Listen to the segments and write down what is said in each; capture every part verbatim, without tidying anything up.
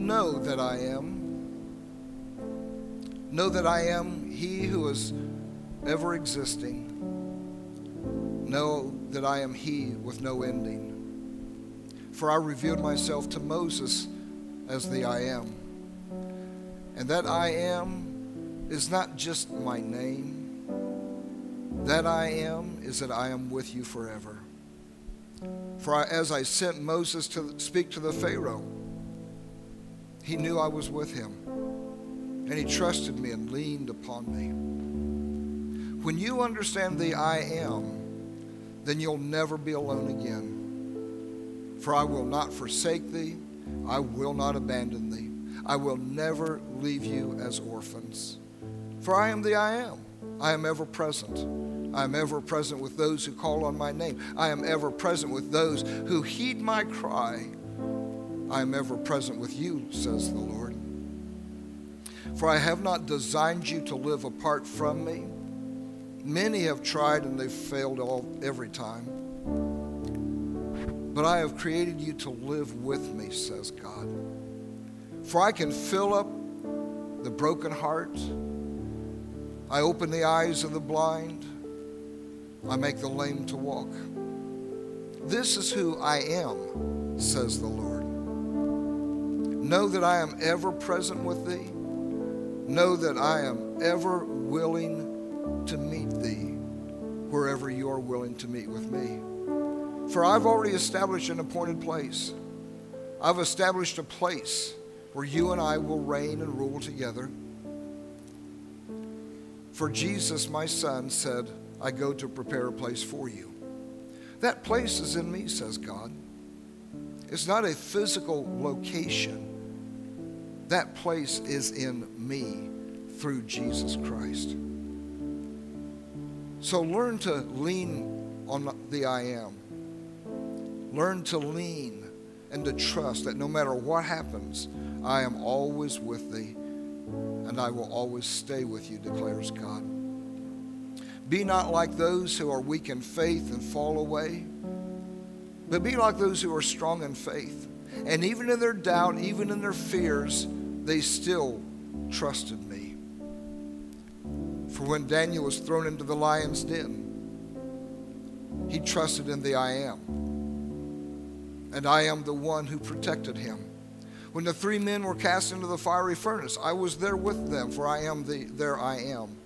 know that I am. Know that I am he who is ever existing. Know that I am he with no ending. For I revealed myself to Moses as the I am. And that I am is not just my name. That I am is that I am with you forever. For I, as I sent Moses to speak to the Pharaoh, he knew I was with him. And he trusted me and leaned upon me. When you understand the I am, then you'll never be alone again. For I will not forsake thee. I will not abandon thee. I will never leave you as orphans. For I am the I am. I am ever present. I am ever present with those who call on my name. I am ever present with those who heed my cry. I am ever present with you, says the Lord. For I have not designed you to live apart from me. Many have tried and they've failed all every time. But I have created you to live with me, says God. For I can fill up the broken heart. I open the eyes of the blind. I make the lame to walk. This is who I am, says the Lord. Know that I am ever present with thee. Know that I am ever willing to meet thee wherever you are willing to meet with me. For I've already established an appointed place. I've established a place where you and I will reign and rule together. For Jesus, my son, said, I go to prepare a place for you. That place is in me, says God. It's not a physical location. That place is in me through Jesus Christ. So learn to lean on the I am. Learn to lean and to trust that no matter what happens, I am always with thee, and I will always stay with you, declares God. Be not like those who are weak in faith and fall away, but be like those who are strong in faith. And even in their doubt, even in their fears, they still trusted me. For when Daniel was thrown into the lion's den, he trusted in the I am. And I am the one who protected him. When the three men were cast into the fiery furnace, I was there with them, for I am the there I am.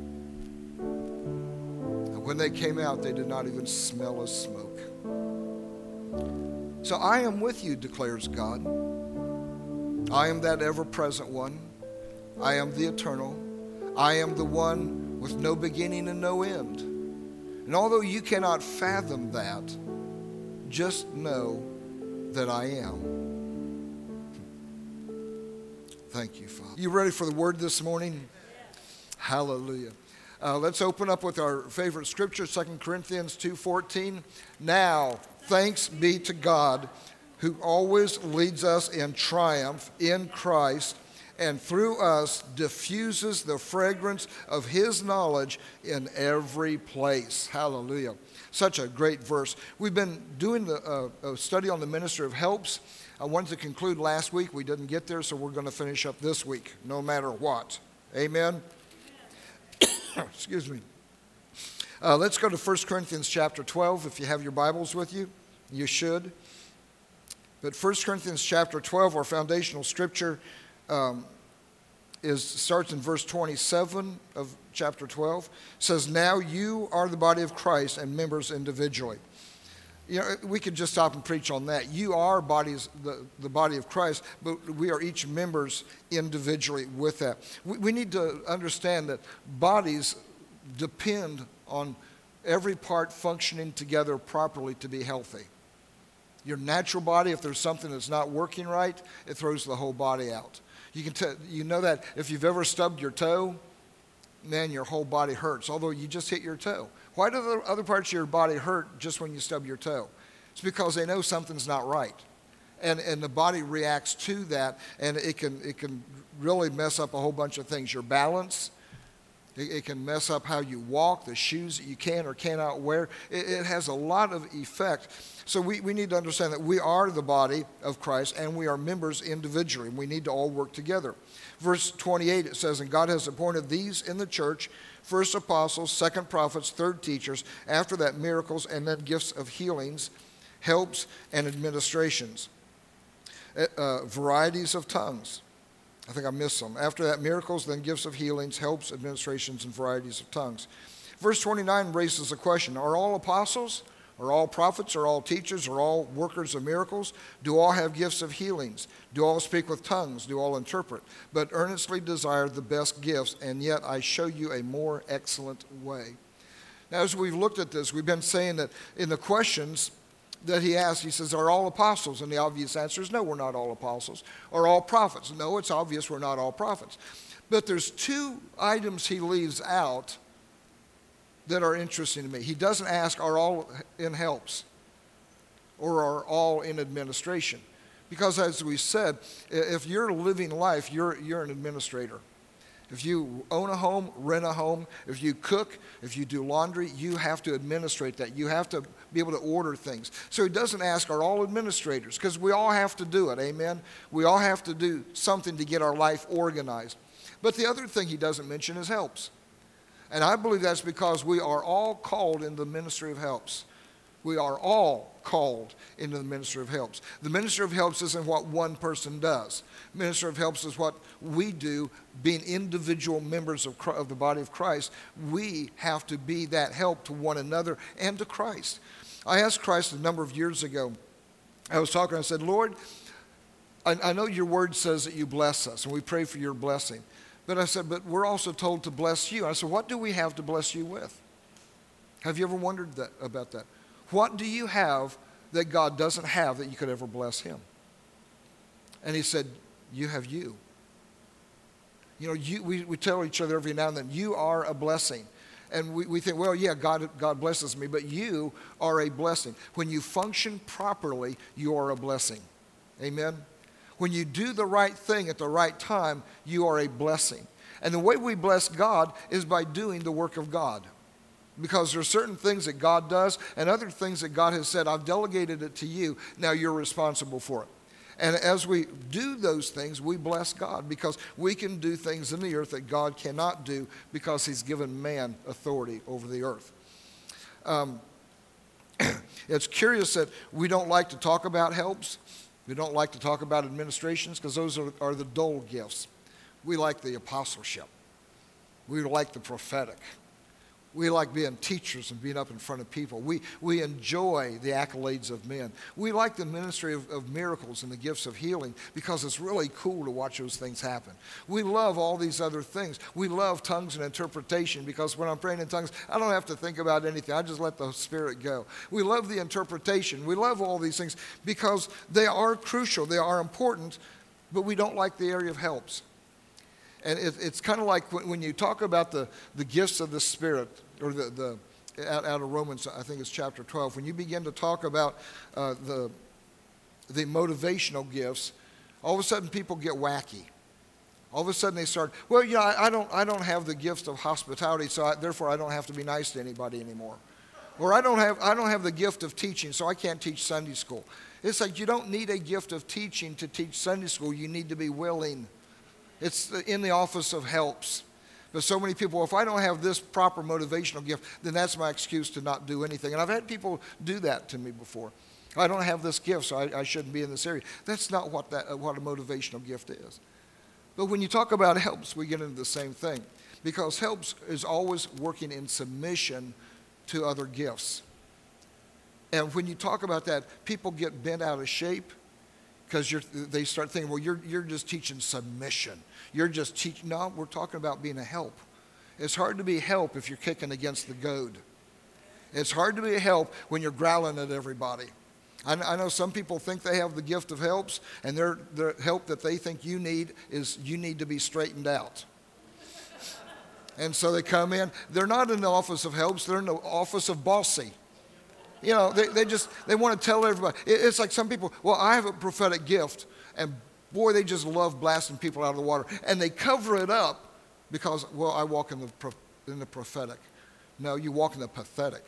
And when they came out, they did not even smell of smoke. So I am with you, declares God. I am that ever-present one. I am the eternal. I am the one with no beginning and no end. And although you cannot fathom that, just know that I am. Thank you, Father. You ready for the word this morning? Yes. Hallelujah. Uh, let's open up with our favorite scripture, Second Corinthians two fourteen. Now, thanks be to God, who always leads us in triumph in Christ, and through us diffuses the fragrance of his knowledge in every place. Hallelujah. Such a great verse. We've been doing the, uh, a study on the ministry of helps. I wanted to conclude last week. We didn't get there, so we're going to finish up this week, no matter what. Amen? Excuse me. Uh, let's go to First Corinthians chapter twelve. If you have your Bibles with you, you should. But First Corinthians chapter twelve, our foundational scripture, um, is starts in verse twenty-seven of chapter twelve. It says, now you are the body of Christ and members individually. You know, we could just stop and preach on that. You are bodies, the, the body of Christ, but we are each members individually with that. We, we need to understand that bodies depend on every part functioning together properly to be healthy. Your natural body, if there's something that's not working right, it throws the whole body out. You can t- you know that if you've ever stubbed your toe, man, your whole body hurts, although you just hit your toe. Why do the other parts of your body hurt just when you stub your toe? It's because they know something's not right. And and the body reacts to that, and it can it can really mess up a whole bunch of things. Your balance, It, it can mess up how you walk, the shoes that you can or cannot wear. It, it has a lot of effect. So we, we need to understand that we are the body of Christ and we are members individually. And we need to all work together. Verse twenty-eight, it says, and God has appointed these in the church, first apostles, second prophets, third teachers, after that miracles, and then gifts of healings, helps, and administrations. Uh, uh, varieties of tongues. I think I missed some. After that, miracles, then gifts of healings, helps, administrations, and varieties of tongues. Verse twenty-nine raises a question. Are all apostles? Are all prophets? Are all teachers? Are all workers of miracles? Do all have gifts of healings? Do all speak with tongues? Do all interpret? But earnestly desire the best gifts, and yet I show you a more excellent way. Now, as we've looked at this, we've been saying that in the questions that he asks, he says, are all apostles? And the obvious answer is no, we're not all apostles. Are all prophets? No, it's obvious we're not all prophets. But there's two items he leaves out that are interesting to me. He doesn't ask, are all in helps? Or are all in administration? Because as we said, if you're living life, you're, you're an administrator. If you own a home, rent a home, if you cook, if you do laundry, you have to administrate that. You have to be able to order things. So he doesn't ask, are all administrators? Because we all have to do it, amen? We all have to do something to get our life organized. But the other thing he doesn't mention is helps. And I believe that's because we are all called in the ministry of helps. We are all called into the ministry of helps. The ministry of helps isn't what one person does. Ministry of helps is what we do, being individual members of, of the body of Christ. We have to be that help to one another and to Christ. I asked Christ a number of years ago. I was talking, I said, Lord, I, I know your word says that you bless us, and we pray for your blessing. But I said, but we're also told to bless you. I said, what do we have to bless you with? Have you ever wondered that, about that? What do you have that God doesn't have that you could ever bless him? And he said, you have you. You know, you, we, we tell each other every now and then, you are a blessing. And we, we think, well, yeah, God, God blesses me, but you are a blessing. When you function properly, you are a blessing. Amen? When you do the right thing at the right time, you are a blessing. And the way we bless God is by doing the work of God. Because there are certain things that God does and other things that God has said, I've delegated it to you, now you're responsible for it. And as we do those things, we bless God because we can do things in the earth that God cannot do because he's given man authority over the earth. Um, it's curious that we don't like to talk about helps. We don't like to talk about administrations because those are, are the dull gifts. We like the apostleship. We like the prophetic. We like being teachers and being up in front of people. We, we enjoy the accolades of men. We like the ministry of, of miracles and the gifts of healing because it's really cool to watch those things happen. We love all these other things. We love tongues and interpretation because when I'm praying in tongues, I don't have to think about anything. I just let the Spirit go. We love the interpretation. We love all these things because they are crucial. They are important, but we don't like the area of helps. And it, it's kind of like when, when you talk about the, the gifts of the Spirit, or the, the out, out of Romans, I think it's chapter twelve, when you begin to talk about uh, the, the motivational gifts, all of a sudden people get wacky. All of a sudden they start, well, you know, I, I, don't, I don't have the gift of hospitality, so I, therefore I don't have to be nice to anybody anymore. Or I don't have I don't have the gift of teaching, so I can't teach Sunday school. It's like you don't need a gift of teaching to teach Sunday school. You need to be willing. It's in the office of helps. But so many people, well, if I don't have this proper motivational gift, then that's my excuse to not do anything. And I've had people do that to me before. I don't have this gift, so I, I shouldn't be in this area. That's not what, that, what a motivational gift is. But when you talk about helps, we get into the same thing. Because helps is always working in submission to other gifts. And when you talk about that, people get bent out of shape because you're, they start thinking, well, you're, you're just teaching submission. You're just teaching. No, we're talking about being a help. It's hard to be help if you're kicking against the goad. It's hard to be a help when you're growling at everybody. I, I know some people think they have the gift of helps, and their, their help that they think you need is you need to be straightened out. And so they come in. They're not in the office of helps. They're in the office of bossy. You know, they, they just, they want to tell everybody. It, it's like some people, well, I have a prophetic gift, and boy, they just love blasting people out of the water. And they cover it up because, well, I walk in the pro- in the prophetic. No, you walk in the pathetic.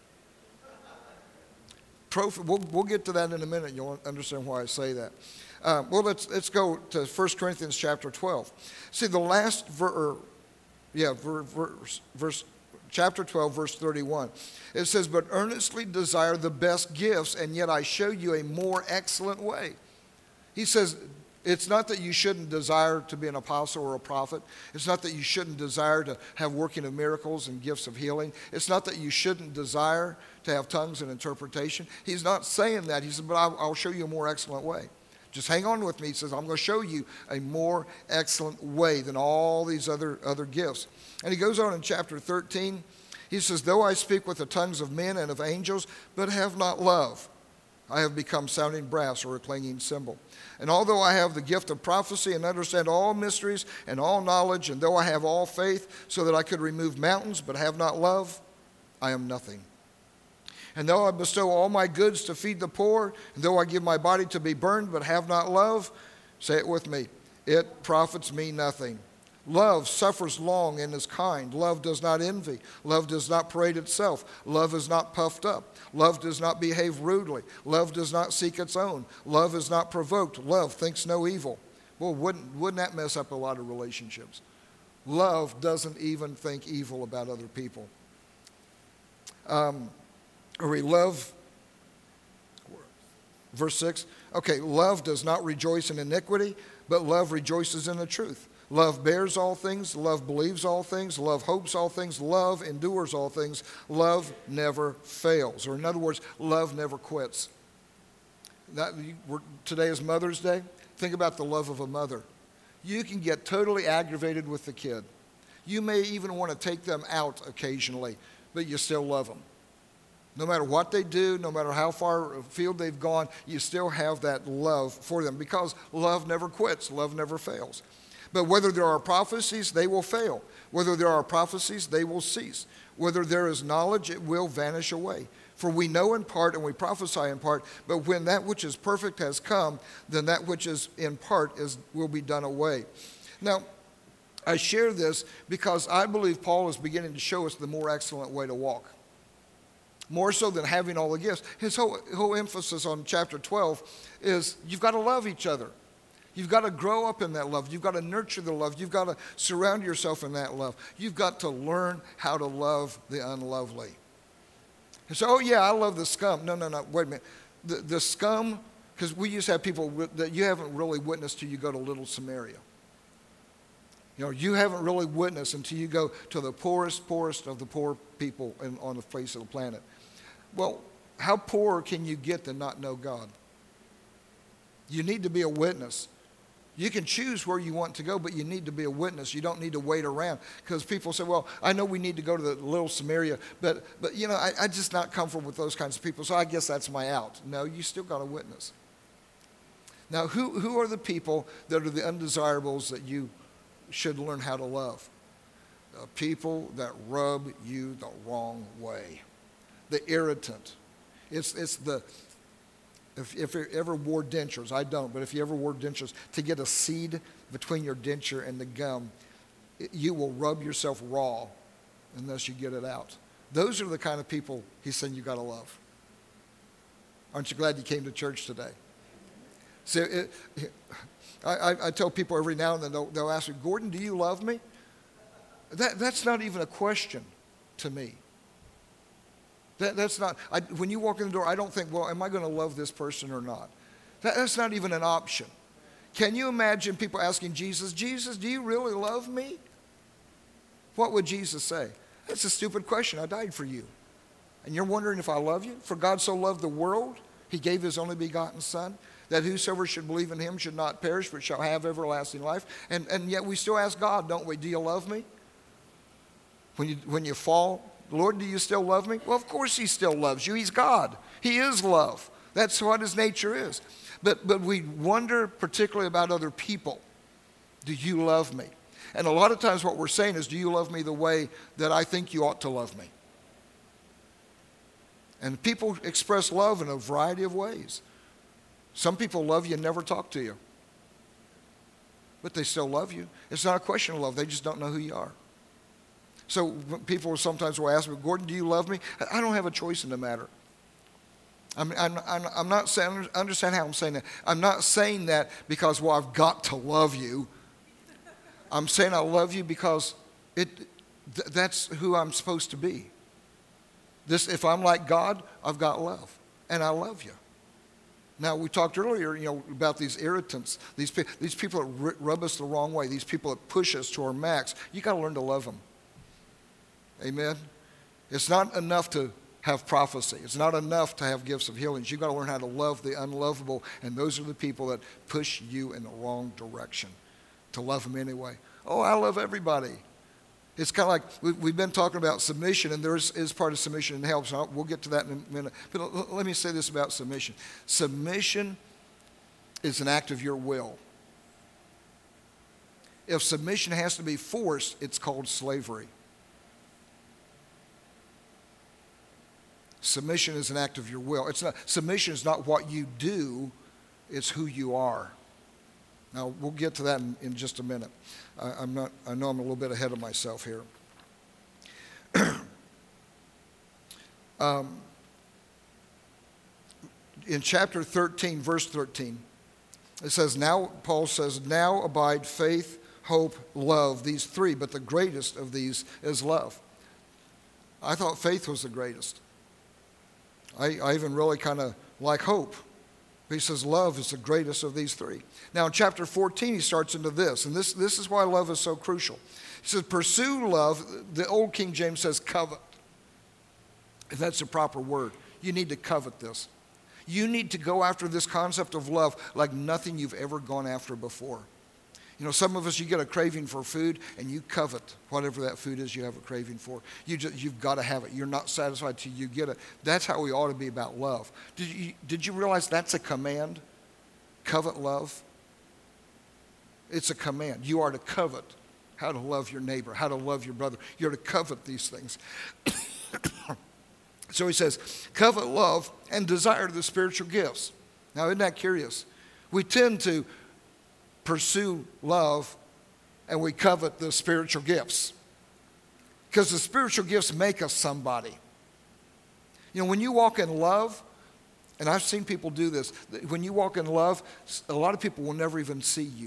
Trophy, we'll, we'll get to that in a minute. You'll understand why I say that. Um, well, let's let's go to First Corinthians chapter twelve. See, the last verse, yeah, verse, verse, chapter twelve, verse thirty-one. It says, "But earnestly desire the best gifts, and yet I show you a more excellent way." He says, it's not that you shouldn't desire to be an apostle or a prophet. It's not that you shouldn't desire to have working of miracles and gifts of healing. It's not that you shouldn't desire to have tongues and interpretation. He's not saying that. He said, but I'll, I'll show you a more excellent way. Just hang on with me. He says, I'm going to show you a more excellent way than all these other, other gifts. And he goes on in chapter thirteen. He says, though I speak with the tongues of men and of angels, but have not love, I have become sounding brass or a clanging cymbal. And although I have the gift of prophecy and understand all mysteries and all knowledge, and though I have all faith so that I could remove mountains but have not love, I am nothing. And though I bestow all my goods to feed the poor, and though I give my body to be burned but have not love, say it with me, it profits me nothing. Love suffers long and is kind. Love does not envy. Love does not parade itself. Love is not puffed up. Love does not behave rudely. Love does not seek its own. Love is not provoked. Love thinks no evil. Well, wouldn't, wouldn't that mess up a lot of relationships? Love doesn't even think evil about other people. Um, or we love, verse six. Okay, love does not rejoice in iniquity, but love rejoices in the truth. Love bears all things, love believes all things, love hopes all things, love endures all things, love never fails. Or in other words, love never quits. That, we're, today is Mother's Day. Think about the love of a mother. You can get totally aggravated with the kid. You may even want to take them out occasionally, but you still love them. No matter what they do, no matter how far afield they've gone, you still have that love for them because love never quits, love never fails. But whether there are prophecies, they will fail. Whether there are prophecies, they will cease. Whether there is knowledge, it will vanish away. For we know in part and we prophesy in part, but when that which is perfect has come, then that which is in part is will be done away. Now, I share this because I believe Paul is beginning to show us the more excellent way to walk. More so than having all the gifts. His whole, whole emphasis on chapter twelve is you've got to love each other. You've got to grow up in that love. You've got to nurture the love. You've got to surround yourself in that love. You've got to learn how to love the unlovely. And so, oh yeah, I love the scum. No, no, no, wait a minute. The, the scum, because we used to have people that you haven't really witnessed till you go to Little Samaria. You know, you haven't really witnessed until you go to the poorest, poorest of the poor people in, on the face of the planet. Well, how poor can you get to not know God? You need to be a witness. You can choose where you want to go, but you need to be a witness. You don't need to wait around because people say, well, I know we need to go to the Little Samaria, but, but you know, I, I'm just not comfortable with those kinds of people, so I guess that's my out. No, you still got to witness. Now, who, who are the people that are the undesirables that you should learn how to love? The people that rub you the wrong way. The irritant. It's, it's the... If, if you ever wore dentures, I don't, but if you ever wore dentures, to get a seed between your denture and the gum, it, you will rub yourself raw unless you get it out. Those are the kind of people he's saying you got to love. Aren't you glad you came to church today? See, it, it, I, I, I tell people every now and then, they'll, they'll ask me, Gordon, do you love me? That, that's not even a question to me. That, that's not, I, when you walk in the door, I don't think, well, am I going to love this person or not? That, that's not even an option. Can you imagine people asking Jesus, Jesus, do you really love me? What would Jesus say? That's a stupid question. I died for you. And you're wondering if I love you? For God so loved the world, he gave his only begotten Son, that whosoever should believe in him should not perish, but shall have everlasting life. And, and yet we still ask God, don't we, do you love me? When you, when you fall, Lord, do you still love me? Well, of course he still loves you. He's God. He is love. That's what his nature is. But, but we wonder particularly about other people. Do you love me? And a lot of times what we're saying is, do you love me the way that I think you ought to love me? And people express love in a variety of ways. Some people love you and never talk to you. But they still love you. It's not a question of love. They just don't know who you are. So people sometimes will ask me, Gordon, do you love me? I don't have a choice in the matter. I'm, I'm, I'm not saying, understand how I'm saying that. I'm not saying that because, well, I've got to love you. I'm saying I love you because it, th- that's who I'm supposed to be. This, if I'm like God, I've got love, and I love you. Now, we talked earlier, you know, about these irritants, these, pe- these people that r- rub us the wrong way, these people that push us to our max. You got to learn to love them. Amen? It's not enough to have prophecy. It's not enough to have gifts of healings. You've got to learn how to love the unlovable, and those are the people that push you in the wrong direction. To love them anyway. Oh, I love everybody. It's kind of like we, we've been talking about submission, and there is, is part of submission and help, so we'll get to that in a minute. But l- let me say this about submission. Submission is an act of your will. If submission has to be forced, it's called slavery. Submission is an act of your will. It's not, submission is not what you do, it's who you are. Now, we'll get to that in, in just a minute. I, I'm not, I know I'm a little bit ahead of myself here. um, in chapter thirteen, verse thirteen, it says, now, Paul says, now abide faith, hope, love, these three, but the greatest of these is love. I thought faith was the greatest. I, I even really kind of like hope. He says love is the greatest of these three. Now in chapter fourteen, he starts into this, and this, this is why love is so crucial. He says, pursue love. The old King James says covet. If that's the proper word, you need to covet this. You need to go after this concept of love like nothing you've ever gone after before. You know, some of us, you get a craving for food, and you covet whatever that food is you have a craving for. You just, you've got to have it. You're not satisfied till you get it. That's how we ought to be about love. Did you, did you realize that's a command? Covet love? It's a command. You are to covet how to love your neighbor, how to love your brother. You're to covet these things. So he says, covet love and desire the spiritual gifts. Now, isn't that curious? We tend to pursue love, and we covet the spiritual gifts. Because the spiritual gifts make us somebody. You know, when you walk in love, and I've seen people do this, when you walk in love, a lot of people will never even see you.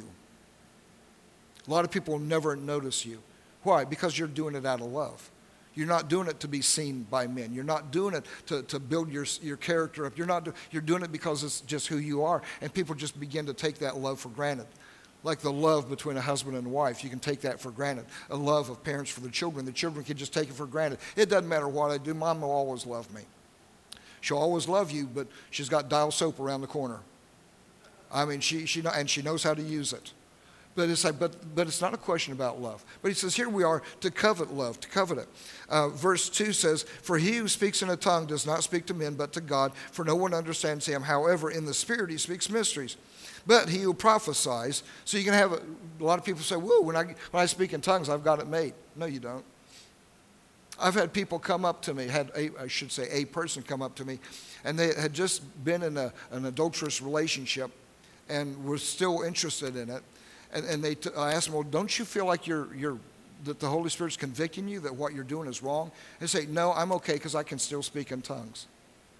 A lot of people will never notice you. Why? Because you're doing it out of love. You're not doing it to be seen by men. You're not doing it to, to build your, your character up. You're not do, you're doing it because it's just who you are, and people just begin to take that love for granted. Like the love between a husband and a wife, you can take that for granted. A love of parents for the children, the children can just take it for granted. It doesn't matter what I do, Mom will always love me. She'll always love you, but she's got Dial soap around the corner. I mean, she she and she knows how to use it. But it's like, but but it's not a question about love. But he says, here we are to covet love, to covet it. Uh, verse two says, for he who speaks in a tongue does not speak to men, but to God, for no one understands him. However, in the spirit he speaks mysteries. But he who prophesies, so you can have a, a lot of people say, whoa, when I, when I speak in tongues, I've got it made. No, you don't. I've had people come up to me, had a, I should say a person come up to me, and they had just been in a, an adulterous relationship and were still interested in it. And, and they t- I asked them, well, don't you feel like you're, you're, that the Holy Spirit's convicting you that what you're doing is wrong? They say, no, I'm okay because I can still speak in tongues.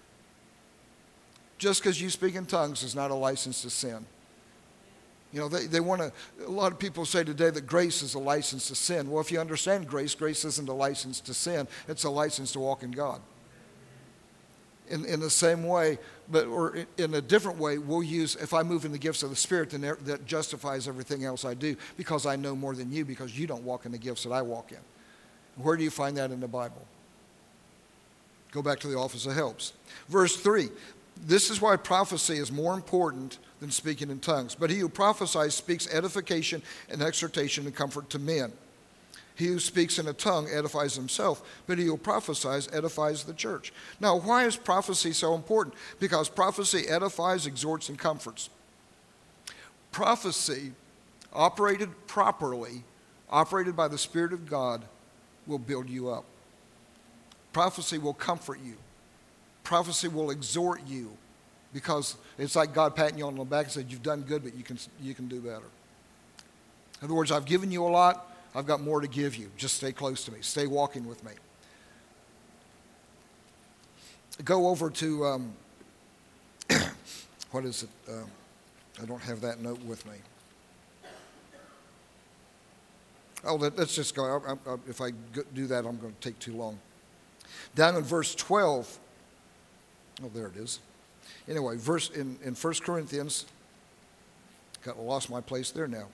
Just because you speak in tongues is not a license to sin. You know, they, they want to, a lot of people say today that grace is a license to sin. Well, if you understand grace, grace isn't a license to sin. It's a license to walk in God. In, in the same way, but or in a different way, we'll use, if I move in the gifts of the Spirit, then there, that justifies everything else I do because I know more than you because you don't walk in the gifts that I walk in. Where do you find that in the Bible? Go back to the office of helps. Verse three, this is why prophecy is more important than speaking in tongues. But he who prophesies speaks edification and exhortation and comfort to men. He who speaks in a tongue edifies himself, but he who prophesies edifies the church. Now, why is prophecy so important? Because prophecy edifies, exhorts, and comforts. Prophecy, operated properly, operated by the Spirit of God, will build you up. Prophecy will comfort you. Prophecy will exhort you because it's like God patting you on the back and said, you've done good, but you can, you can do better. In other words, I've given you a lot. I've got more to give you. Just stay close to me. Stay walking with me. Go over to, um, what is it? Uh, I don't have that note with me. Oh, let, let's just go. I, I, if I do that, I'm going to take too long. Down in verse twelve. Oh, there it is. Anyway, verse in, in First Corinthians. Got lost my place there now.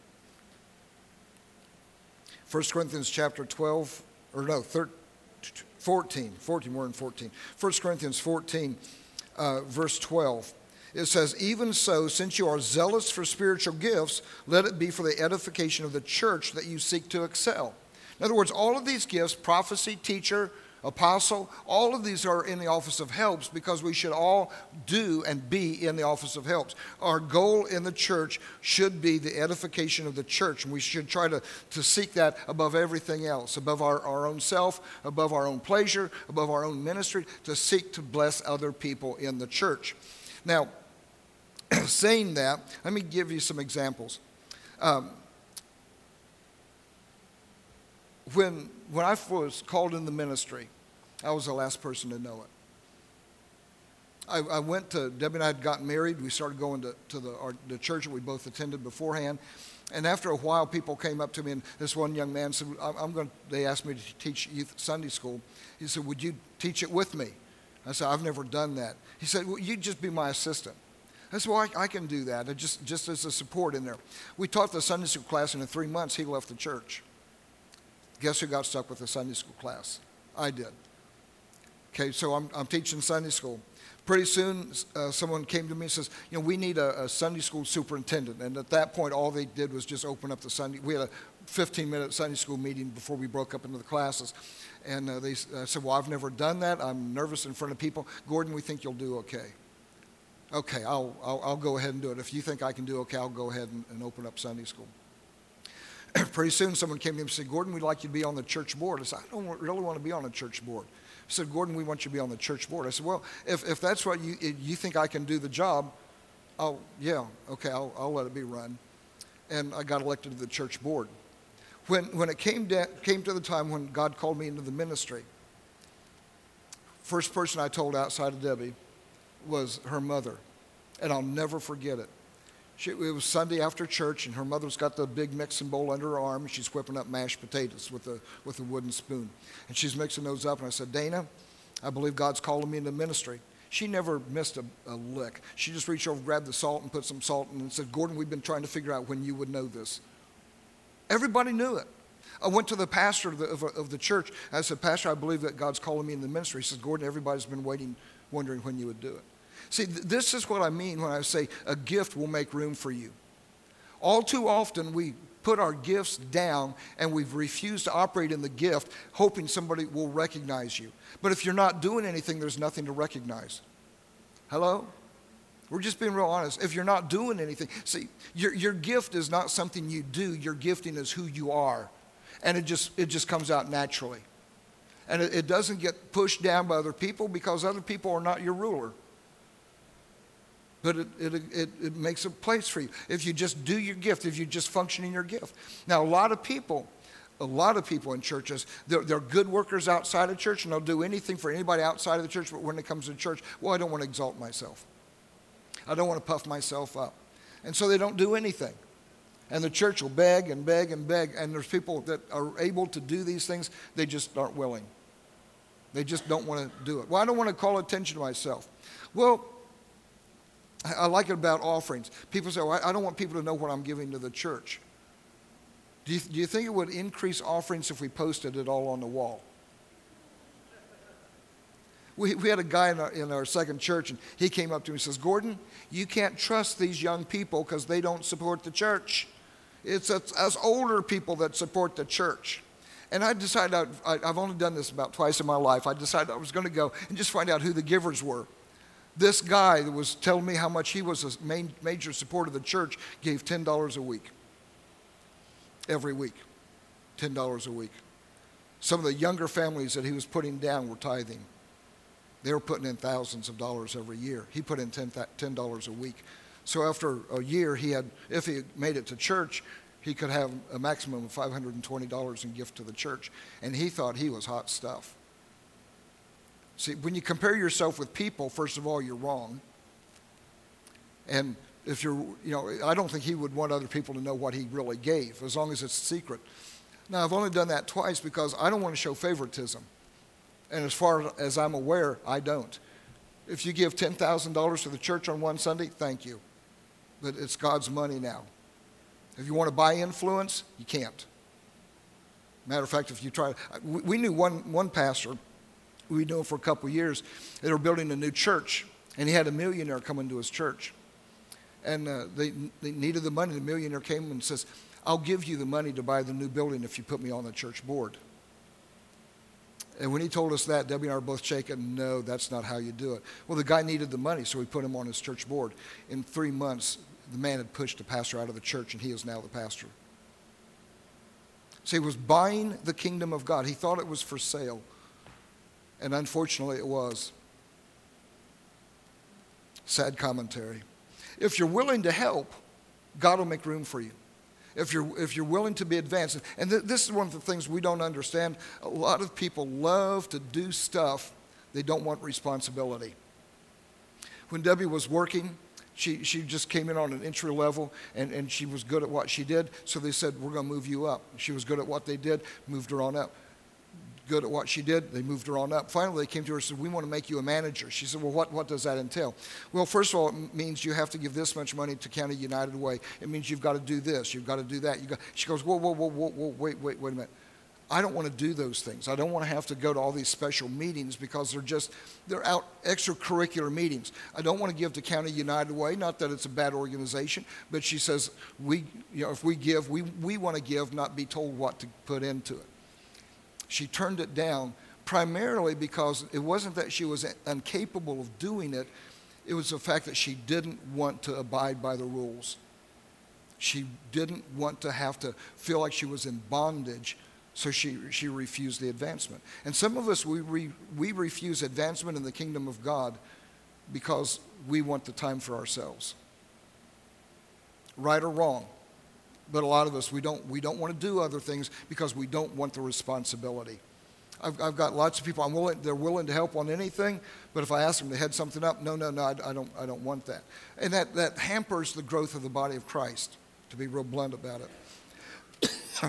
First Corinthians chapter twelve, or no, thirteen, fourteen, fourteen, we're in fourteen. First Corinthians fourteen, uh, verse twelve. It says, even so, since you are zealous for spiritual gifts, let it be for the edification of the church that you seek to excel. In other words, all of these gifts, prophecy, teacher, apostle, all of these are in the office of helps because we should all do and be in the office of helps. Our goal in the church should be the edification of the church, and we should try to, to seek that above everything else, above our, our own self, above our own pleasure, above our own ministry, to seek to bless other people in the church. Now, saying that, let me give you some examples. Um, when, when I was called in the ministry, I was the last person to know it. I, I went to, Debbie and I had gotten married. We started going to, to the, our, the church that we both attended beforehand. And after a while, people came up to me, and this one young man said, I'm, I'm going to, they asked me to teach youth Sunday school. He said, would you teach it with me? I said, I've never done that. He said, well, you'd just be my assistant. I said, well, I, I can do that, I just, just as a support in there. We taught the Sunday school class, and in three months, he left the church. Guess who got stuck with the Sunday school class? I did. Okay, so I'm, I'm teaching Sunday school. Pretty soon, uh, someone came to me and says, you know, we need a, a Sunday school superintendent. And at that point, all they did was just open up the Sunday. We had a fifteen-minute Sunday school meeting before we broke up into the classes. And uh, they uh, said, well, I've never done that. I'm nervous in front of people. Gordon, we think you'll do okay. Okay, I'll, I'll, I'll go ahead and do it. If you think I can do okay, I'll go ahead and, and open up Sunday school. Pretty soon, someone came to me and said, Gordon, we'd like you to be on the church board. I said, I don't really want to be on a church board. He said, Gordon, we want you to be on the church board. I said, well, if, if that's what you you think I can do the job, I'll, yeah, okay, I'll, I'll let it be run. And I got elected to the church board. When, when it came, da- came to the time when God called me into the ministry, first person I told outside of Debbie was her mother, and I'll never forget it. She, it was Sunday after church, and her mother's got the big mixing bowl under her arm, and she's whipping up mashed potatoes with a, with a wooden spoon. And she's mixing those up, and I said, Dana, I believe God's calling me into ministry. She never missed a, a lick. She just reached over, grabbed the salt, and put some salt in, and said, Gordon, we've been trying to figure out when you would know this. Everybody knew it. I went to the pastor of the, of, of the church, and I said, Pastor, I believe that God's calling me into the ministry. He says, Gordon, everybody's been waiting, wondering when you would do it. See, th- this is what I mean when I say a gift will make room for you. All too often we put our gifts down and we've refused to operate in the gift, hoping somebody will recognize you. But if you're not doing anything, there's nothing to recognize. Hello? We're just being real honest. If you're not doing anything, see, your, your gift is not something you do. Your gifting is who you are. And it just, it just comes out naturally. And it, it doesn't get pushed down by other people because other people are not your ruler. But it, it, it, it makes a place for you. If you just do your gift, if you just function in your gift. Now, a lot of people, a lot of people in churches, they're, they're good workers outside of church, and they'll do anything for anybody outside of the church, but when it comes to church, well, I don't want to exalt myself. I don't want to puff myself up. And so they don't do anything. And the church will beg and beg and beg, and there's people that are able to do these things, they just aren't willing. They just don't want to do it. Well, I don't want to call attention to myself. Well, I like it about offerings. People say, well, I don't want people to know what I'm giving to the church. Do you, do you think it would increase offerings if we posted it all on the wall? We, we had a guy in our, in our second church, and he came up to me and says, Gordon, you can't trust these young people because they don't support the church. It's us, us older people that support the church. And I decided, I, I, I've only done this about twice in my life, I decided I was going to go and just find out who the givers were. This guy that was telling me how much he was a main, major supporter of the church gave ten dollars a week. Every week. ten dollars a week. Some of the younger families that he was putting down were tithing. They were putting in thousands of dollars every year. He put in ten dollars a week. So after a year, he had, if he had made it to church, he could have a maximum of five hundred twenty dollars in gift to the church. And he thought he was hot stuff. See, when you compare yourself with people, first of all, you're wrong. And if you're, you know, I don't think he would want other people to know what he really gave, as long as it's secret. Now, I've only done that twice because I don't want to show favoritism. And as far as I'm aware, I don't. If you give ten thousand dollars to the church on one Sunday, thank you. But it's God's money now. If you want to buy influence, you can't. Matter of fact, if you try, we, we knew one, one pastor, we knew him for a couple of years. They were building a new church, and he had a millionaire come into his church. And uh, they, they needed the money. The millionaire came and says, I'll give you the money to buy the new building if you put me on the church board. And when he told us that, Debbie and I were both shaking. No, that's not how you do it. Well, the guy needed the money, so we put him on his church board. In three months, the man had pushed the pastor out of the church, and he is now the pastor. So he was buying the kingdom of God. He thought it was for sale. And unfortunately, it was. Sad commentary. If you're willing to help, God will make room for you. If you're, if you're willing to be advanced. And th- this is one of the things we don't understand. A lot of people love to do stuff they don't want responsibility. When Debbie was working, she, she just came in on an entry level, and, and she was good at what she did. So they said, we're going to move you up. She was good at what they did, moved her on up. Good at what she did, they moved her on up. Finally, they came to her and said, we want to make you a manager. She said, well, what, what does that entail? Well, first of all, it means you have to give this much money to County United Way. It means you've got to do this, you've got to do that. You got, she goes, whoa, whoa, whoa, whoa, whoa, wait, wait, wait a minute. I don't want to do those things. I don't want to have to go to all these special meetings because they're just, they're out extracurricular meetings. I don't want to give to County United Way, not that it's a bad organization, but she says, we, you know, if we give, we, we want to give, not be told what to put into it. She turned it down primarily because it wasn't that she was incapable of doing it. It was the fact that she didn't want to abide by the rules. She didn't want to have to feel like she was in bondage, so she, she refused the advancement. And some of us, we, re, we refuse advancement in the kingdom of God because we want the time for ourselves. Right or wrong. But a lot of us, we don't, we don't want to do other things because we don't want the responsibility. I've, I've got lots of people, I'm willing, they're willing to help on anything, but if I ask them to head something up, no, no, no, I, I, don't, I don't want that. And that, that hampers the growth of the body of Christ, to be real blunt about it.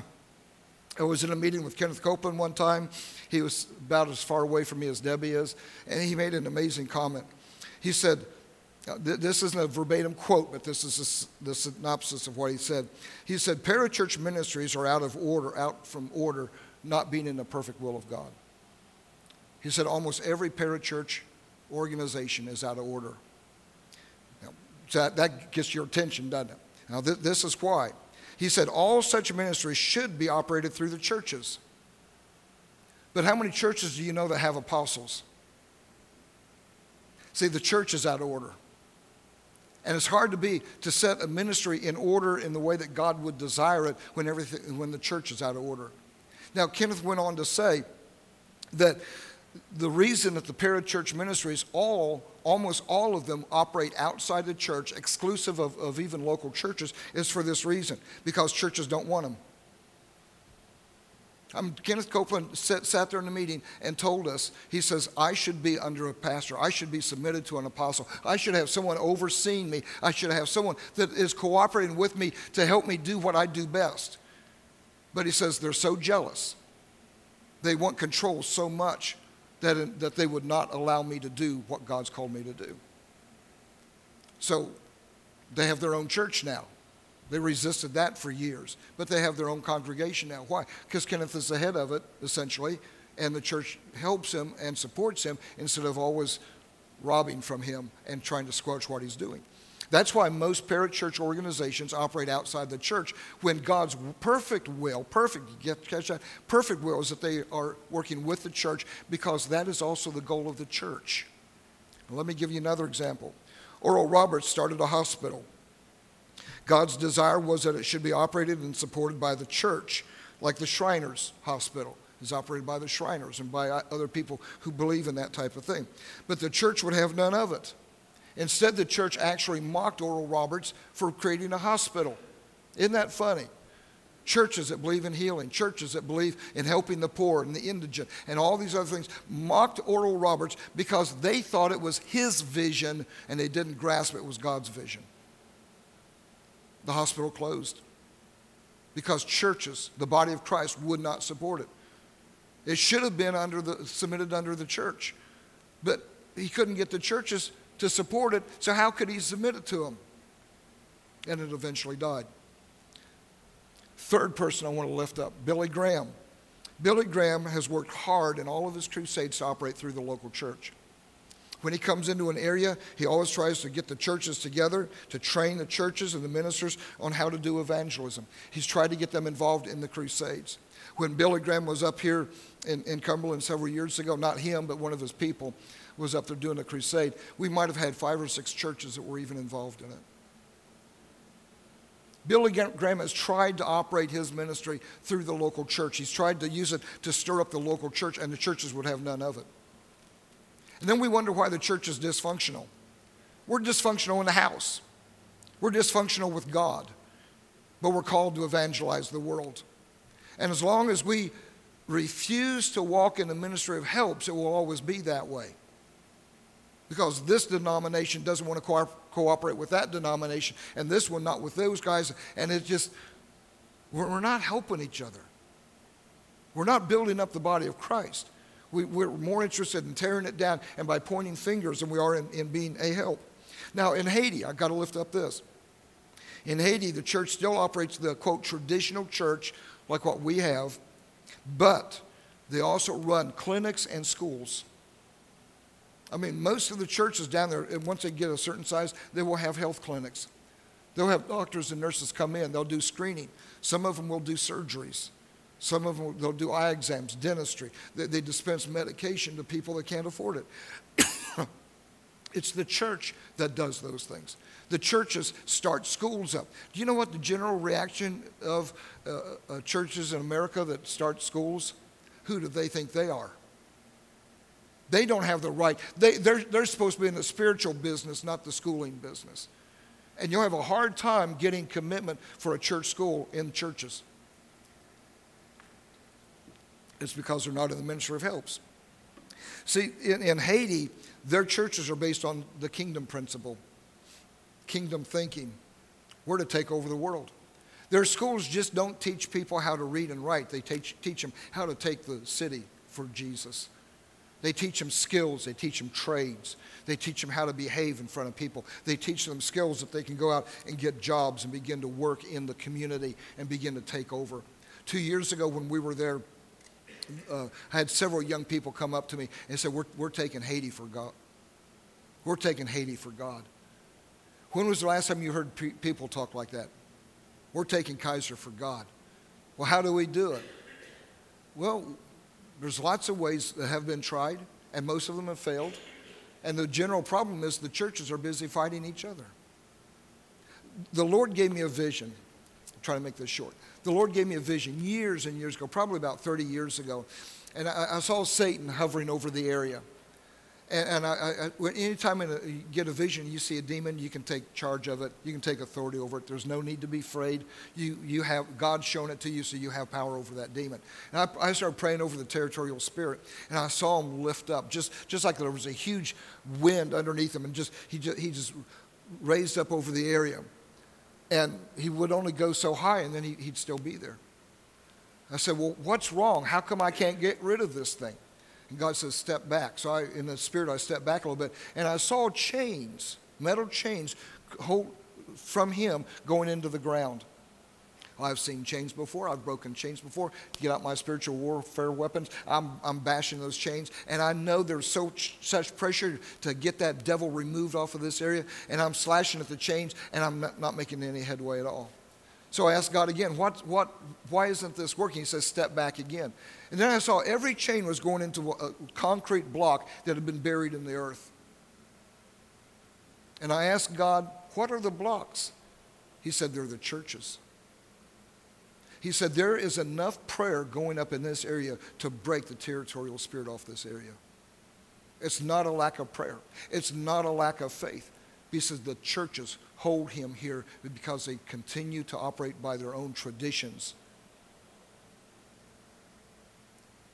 I was in a meeting with Kenneth Copeland one time. He was about as far away from me as Debbie is, and he made an amazing comment. He said, this isn't a verbatim quote, but this is a, the synopsis of what he said. He said, parachurch ministries are out of order, out from order, not being in the perfect will of God. He said almost every parachurch organization is out of order. Now, so that, that gets your attention, doesn't it? Now, th- this is why. He said all such ministries should be operated through the churches. But how many churches do you know that have apostles? See, the church is out of order. And it's hard to be to set a ministry in order in the way that God would desire it when everything when the church is out of order. Now, Kenneth went on to say that the reason that the parachurch ministries, all, almost all of them operate outside the church, exclusive of, of even local churches, is for this reason, because churches don't want them. Um, Kenneth Copeland sat, sat there in the meeting and told us, he says, I should be under a pastor. I should be submitted to an apostle. I should have someone overseeing me. I should have someone that is cooperating with me to help me do what I do best. But he says they're so jealous. They want control so much that, that they would not allow me to do what God's called me to do. So they have their own church now. They resisted that for years, but they have their own congregation now. Why? Because Kenneth is the head of it, essentially, and the church helps him and supports him instead of always robbing from him and trying to squelch what he's doing. That's why most parachurch organizations operate outside the church when God's perfect will, perfect, you get catch that? Perfect will is that they are working with the church because that is also the goal of the church. Now, let me give you another example. Oral Roberts started a hospital. God's desire was that it should be operated and supported by the church, like the Shriners Hospital is operated by the Shriners and by other people who believe in that type of thing. But the church would have none of it. Instead, the church actually mocked Oral Roberts for creating a hospital. Isn't that funny? Churches that believe in healing, churches that believe in helping the poor and the indigent, and all these other things mocked Oral Roberts because they thought it was his vision and they didn't grasp it was God's vision. The hospital closed because churches, the body of Christ, would not support it. It should have been under the, submitted under the church, but he couldn't get the churches to support it, so how could he submit it to them? And it eventually died. Third person I want to lift up, Billy Graham. Billy Graham has worked hard in all of his crusades to operate through the local church. When he comes into an area, he always tries to get the churches together to train the churches and the ministers on how to do evangelism. He's tried to get them involved in the crusades. When Billy Graham was up here in, in Cumberland several years ago, not him, but one of his people was up there doing a crusade, we might have had five or six churches that were even involved in it. Billy Graham has tried to operate his ministry through the local church. He's tried to use it to stir up the local church, and the churches would have none of it. And then we wonder why the church is dysfunctional. We're dysfunctional in the house. We're dysfunctional with God. But we're called to evangelize the world. And as long as we refuse to walk in the ministry of helps, it will always be that way. Because this denomination doesn't want to co- cooperate with that denomination, and this one not with those guys. And it just, we're, we're not helping each other. We're not building up the body of Christ. We, we're more interested in tearing it down and by pointing fingers than we are in, in being a help. Now, in Haiti, I've got to lift up this. In Haiti, the church still operates the, quote, traditional church like what we have, but they also run clinics and schools. I mean, most of the churches down there, once they get a certain size, they will have health clinics. They'll have doctors and nurses come in. They'll do screening. Some of them will do surgeries. Some of them, they'll do eye exams, dentistry. They, they dispense medication to people that can't afford it. It's the church that does those things. The churches start schools up. Do you know what the general reaction of uh, uh, churches in America that start schools? Who do they think they are? They don't have the right. They, they're, they're supposed to be in the spiritual business, not the schooling business. And you'll have a hard time getting commitment for a church school in churches. It's because they're not in the ministry of helps. See, in, in Haiti, their churches are based on the kingdom principle, kingdom thinking. We're to take over the world. Their schools just don't teach people how to read and write. They teach, teach them how to take the city for Jesus. They teach them skills. They teach them trades. They teach them how to behave in front of people. They teach them skills that they can go out and get jobs and begin to work in the community and begin to take over. Two years ago when we were there, uh, I had several young people come up to me and said, we're, we're taking Haiti for God. We're taking Haiti for God. When was the last time you heard pe- people talk like that? We're taking Kaiser for God. Well, how do we do it? Well, there's lots of ways that have been tried, and most of them have failed. And the general problem is the churches are busy fighting each other. The Lord gave me a vision. I'm trying to make this short. The Lord gave me a vision years and years ago, probably about thirty years ago. And I, I saw Satan hovering over the area. And, and I, I, anytime in a, you get a vision, you see a demon, you can take charge of it. You can take authority over it. There's no need to be afraid. You, you have God's shown it to you, so you have power over that demon. And I, I started praying over the territorial spirit, and I saw him lift up, just, just like there was a huge wind underneath him, and just he just he just raised up over the area. And he would only go so high, and then he, he'd still be there. I said, well, what's wrong? How come I can't get rid of this thing? And God says, step back. So I, in the spirit, I stepped back a little bit, and I saw chains, metal chains, hold, from him going into the ground. I've seen chains before. I've broken chains before. Get out my spiritual warfare weapons. I'm, I'm bashing those chains, and I know there's so such pressure to get that devil removed off of this area, and I'm slashing at the chains, and I'm not, not making any headway at all. So I asked God again, what, what, why isn't this working? He says, step back again. And then I saw every chain was going into a concrete block that had been buried in the earth. And I asked God, what are the blocks? He said, they're the churches. He said, there is enough prayer going up in this area to break the territorial spirit off this area. It's not a lack of prayer. It's not a lack of faith. He says the churches hold him here because they continue to operate by their own traditions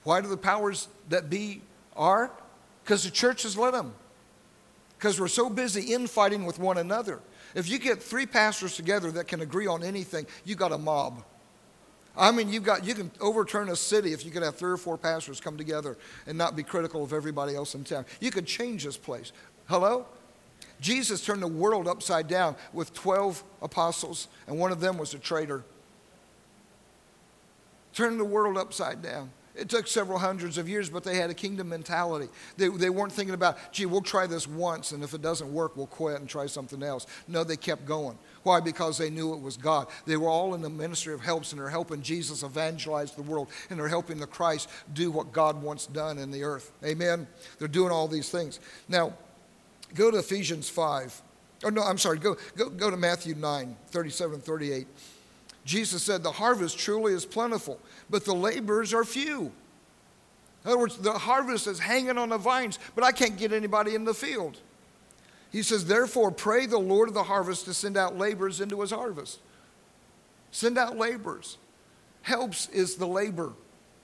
Why do the powers that be are? Because the church has let them. Because we're so busy infighting with one another. If you get three pastors together that can agree on anything, you got a mob. I mean, you've got, you can overturn a city if you could have three or four pastors come together and not be critical of everybody else in town. You could change this place. Hello? Jesus turned the world upside down with twelve apostles, and one of them was a traitor. Turned the world upside down. It took several hundreds of years, but they had a kingdom mentality. They, they weren't thinking about, gee, we'll try this once, and if it doesn't work, we'll quit and try something else. No, they kept going. Why? Because they knew it was God. They were all in the ministry of helps, and they're helping Jesus evangelize the world, and they're helping the Christ do what God wants done in the earth. Amen? They're doing all these things. Now, go to Ephesians five. Oh, no, I'm sorry. Go, go, go to Matthew nine, thirty-seven and thirty-eight. Jesus said, the harvest truly is plentiful, but the laborers are few. In other words, the harvest is hanging on the vines, but I can't get anybody in the field. He says, therefore, pray the Lord of the harvest to send out laborers into his harvest. Send out laborers. Helps is the labor.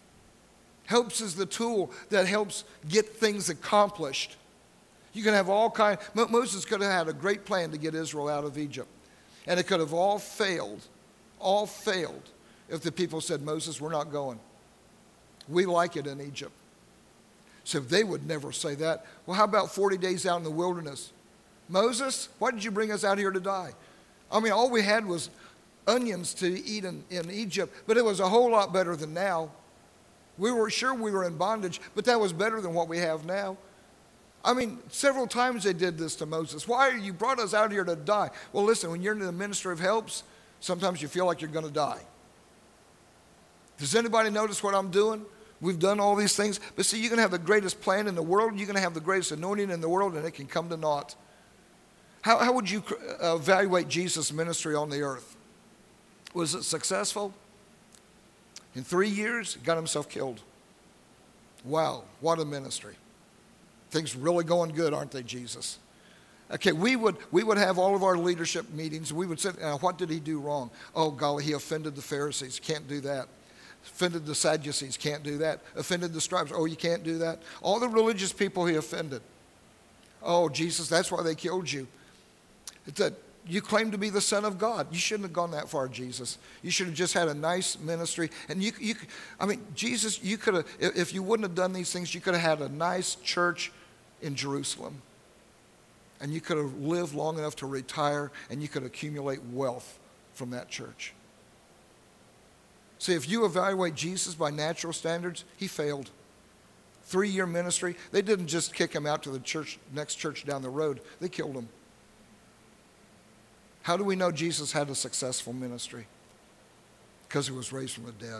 Helps is the tool that helps get things accomplished. You can have all kinds. Moses could have had a great plan to get Israel out of Egypt. And it could have all failed, all failed, if the people said, Moses, we're not going. We like it in Egypt. So they would never say that. Well, how about forty days out in the wilderness? Moses, why did you bring us out here to die? I mean, all we had was onions to eat in, in Egypt, but it was a whole lot better than now. We were sure we were in bondage, but that was better than what we have now. I mean, several times they did this to Moses. Why are you brought us out here to die? Well, listen, when you're in the ministry of helps, sometimes you feel like you're going to die. Does anybody notice what I'm doing? We've done all these things. But see, you can have the greatest plan in the world. You can have the greatest anointing in the world, and it can come to naught. How, how would you evaluate Jesus' ministry on the earth? Was it successful? In three years, he got himself killed. Wow, what a ministry. Things really going good, aren't they, Jesus? Okay, we would we would have all of our leadership meetings. We would say, uh, what did he do wrong? Oh, golly, he offended the Pharisees. Can't do that. Offended the Sadducees. Can't do that. Offended the scribes. Oh, you can't do that. All the religious people he offended. Oh, Jesus, that's why they killed you. It's that you claim to be the Son of God. You shouldn't have gone that far, Jesus. You should have just had a nice ministry. And you, you I mean, Jesus, you could have, if you wouldn't have done these things, you could have had a nice church in Jerusalem. And you could have lived long enough to retire, and you could accumulate wealth from that church. See, if you evaluate Jesus by natural standards, he failed. Three-year ministry, they didn't just kick him out to the church, next church down the road. They killed him. How do we know Jesus had a successful ministry? Because he was raised from the dead.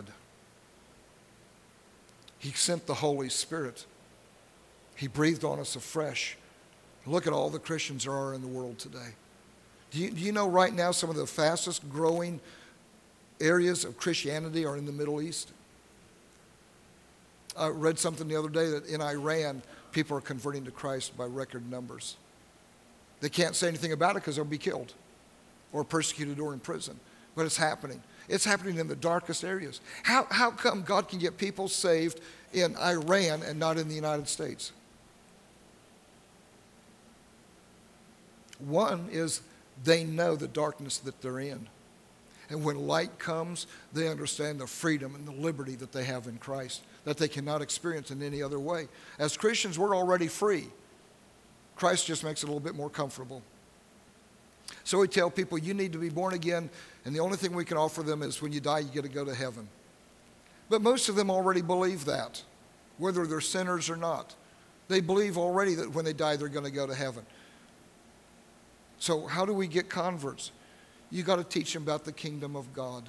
He sent the Holy Spirit. He breathed on us afresh. Look at all the Christians there are in the world today. Do you, do you know right now some of the fastest growing areas of Christianity are in the Middle East? I read something the other day that in Iran, people are converting to Christ by record numbers. They can't say anything about it because they'll be killed or persecuted or in prison. But it's happening. It's happening in the darkest areas. How, how come God can get people saved in Iran and not in the United States? One is they know the darkness that they're in. And when light comes, they understand the freedom and the liberty that they have in Christ, that they cannot experience in any other way. As Christians, we're already free. Christ just makes it a little bit more comfortable. So we tell people, you need to be born again, and the only thing we can offer them is when you die, you get to go to heaven. But most of them already believe that, whether they're sinners or not. They believe already that when they die, they're going to go to heaven. So how do we get converts? You got to teach them about the kingdom of God.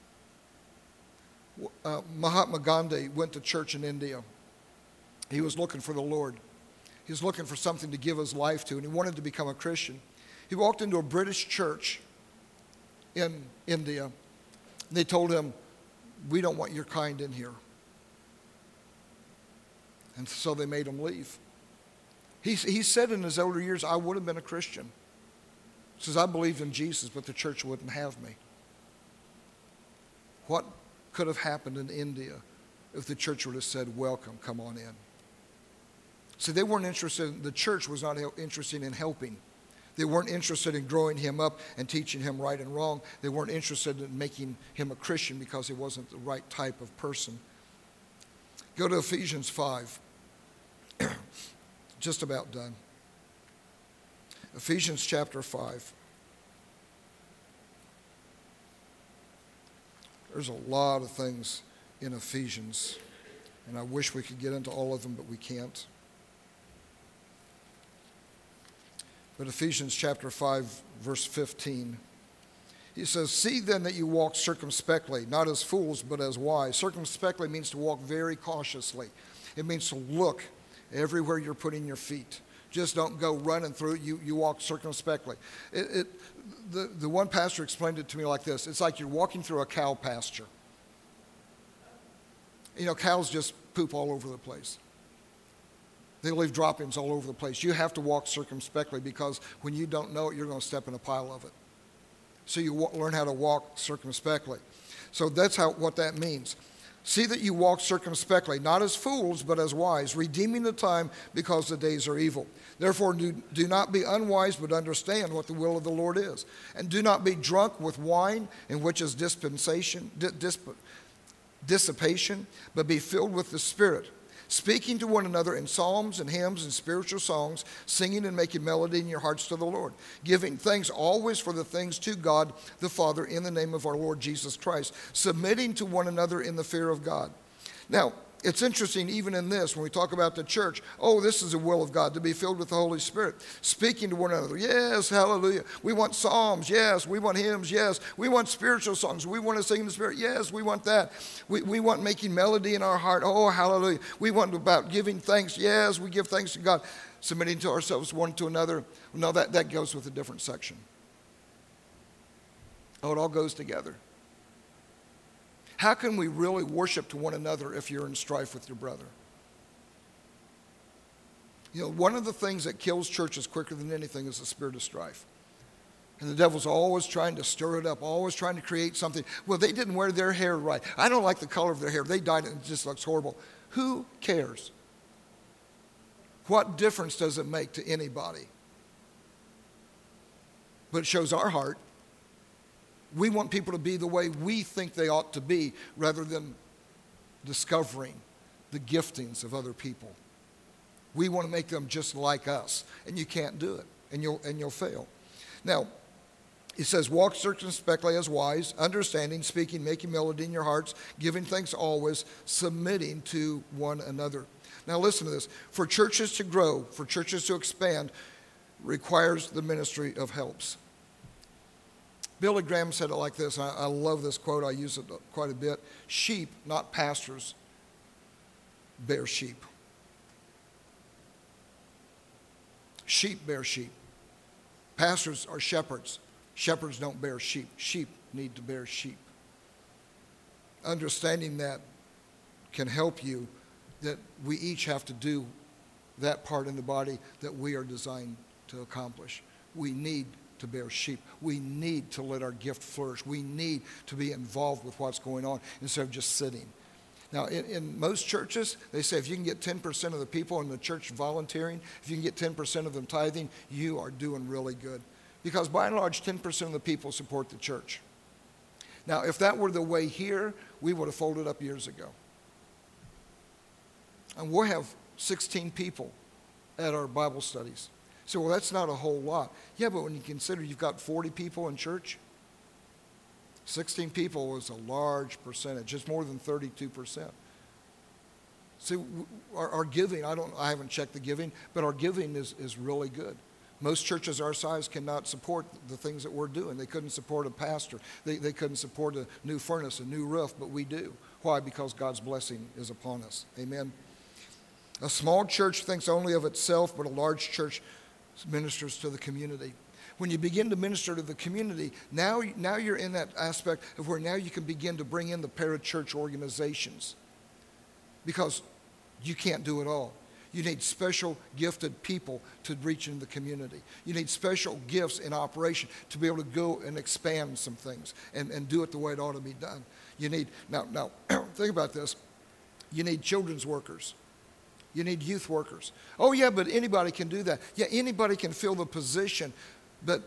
Uh, Mahatma Gandhi went to church in India. He was looking for the Lord. He was looking for something to give his life to, and he wanted to become a Christian. He walked into a British church in India, and they told him, we don't want your kind in here. And so they made him leave. He, he said in his older years, I would have been a Christian. He says, I believed in Jesus, but the church wouldn't have me. What could have happened in India if the church would have said, welcome, come on in. See, they weren't interested, the church was not interested in helping. They weren't interested in growing him up and teaching him right and wrong. They weren't interested in making him a Christian because he wasn't the right type of person. Go to Ephesians five. Just about done. Ephesians chapter five. There's a lot of things in Ephesians, and I wish we could get into all of them, but we can't. But Ephesians chapter five, verse fifteen, he says, see then that you walk circumspectly, not as fools, but as wise. Circumspectly means to walk very cautiously. It means to look everywhere you're putting your feet. Just don't go running through it. You, you walk circumspectly. It, it, the, the one pastor explained it to me like this. It's like you're walking through a cow pasture. You know, cows just poop all over the place. They leave droppings all over the place. You have to walk circumspectly because when you don't know it, you're going to step in a pile of it. So you wa- learn how to walk circumspectly. So that's how what that means. See that you walk circumspectly, not as fools, but as wise, redeeming the time because the days are evil. Therefore, do, do not be unwise, but understand what the will of the Lord is. And do not be drunk with wine, in which is dispensation, di- disp- dissipation, but be filled with the Spirit, speaking to one another in psalms and hymns and spiritual songs, singing and making melody in your hearts to the Lord, giving thanks always for the things to God the Father in the name of our Lord Jesus Christ, submitting to one another in the fear of God. Now, it's interesting even in this, when we talk about the church, oh, this is the will of God, to be filled with the Holy Spirit, speaking to one another. Yes, hallelujah. We want psalms. Yes, we want hymns. Yes, we want spiritual songs. We want to sing in the Spirit. Yes, we want that. We, we want making melody in our heart. Oh, hallelujah. We want about giving thanks. Yes, we give thanks to God. Submitting to ourselves one to another. No, that, that goes with a different section. Oh, it all goes together. How can we really worship to one another if you're in strife with your brother? You know, one of the things that kills churches quicker than anything is the spirit of strife. And the devil's always trying to stir it up, always trying to create something. Well, they didn't wear their hair right. I don't like the color of their hair. They dyed it and it just looks horrible. Who cares? What difference does it make to anybody? But it shows our heart. We want people to be the way we think they ought to be rather than discovering the giftings of other people. We want to make them just like us, and you can't do it, and you'll, and you'll fail. Now, he says, walk circumspectly as wise, understanding, speaking, making melody in your hearts, giving thanks always, submitting to one another. Now listen to this. For churches to grow, for churches to expand, requires the ministry of helps. Billy Graham said it like this. I, I love this quote. I use it quite a bit. Sheep, not pastors, bear sheep. Sheep bear sheep. Pastors are shepherds. Shepherds don't bear sheep. Sheep need to bear sheep. Understanding that can help you, that we each have to do that part in the body that we are designed to accomplish. We need to bear sheep. We need to let our gift flourish. We need to be involved with what's going on instead of just sitting. Now, in, in most churches, they say if you can get ten percent of the people in the church volunteering, if you can get ten percent of them tithing, you are doing really good. Because by and large, ten percent of the people support the church. Now, if that were the way here, we would have folded up years ago. And we'll have sixteen people at our Bible studies. So, well, that's not a whole lot. Yeah, but when you consider you've got forty people in church, sixteen people is a large percentage. It's more than thirty-two percent. See, our, our giving, I don't, I haven't checked the giving, but our giving is, is really good. Most churches our size cannot support the things that we're doing. They couldn't support a pastor. They, they couldn't support a new furnace, a new roof, but we do. Why? Because God's blessing is upon us. Amen. A small church thinks only of itself, but a large church ministers to the community. When you begin to minister to the community, now, now you're in that aspect of where now you can begin to bring in the parachurch organizations, because you can't do it all. You need special gifted people to reach into the community. You need special gifts in operation to be able to go and expand some things and, and do it the way it ought to be done. You need, now, now think about this. You need children's workers. You need youth workers. Oh, yeah, but anybody can do that. Yeah, anybody can fill the position. But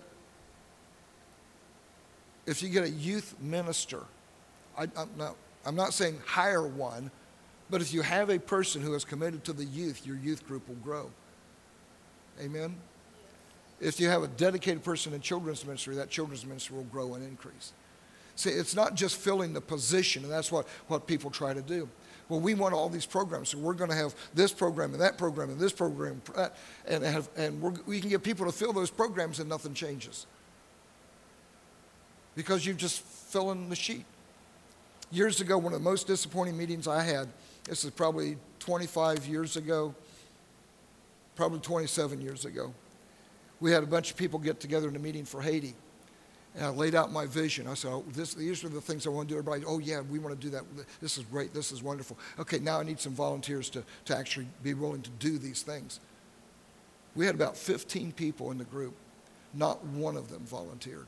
if you get a youth minister, I, I'm, not, I'm not saying hire one, but if you have a person who is committed to the youth, your youth group will grow. Amen? If you have a dedicated person in children's ministry, that children's ministry will grow and increase. See, it's not just filling the position, and that's what, what people try to do. Well, we want all these programs, so we're going to have this program and that program and this program, and, have, and we're, we can get people to fill those programs and nothing changes. Because you're just filling the sheet. Years ago, one of the most disappointing meetings I had, this is probably twenty-five years ago, probably twenty-seven years ago, we had a bunch of people get together in a meeting for Haiti. And I laid out my vision. I said, oh, this, these are the things I want to do. Everybody, oh, yeah, we want to do that. This is great. This is wonderful. Okay, now I need some volunteers to, to actually be willing to do these things. We had about fifteen people in the group. Not one of them volunteered.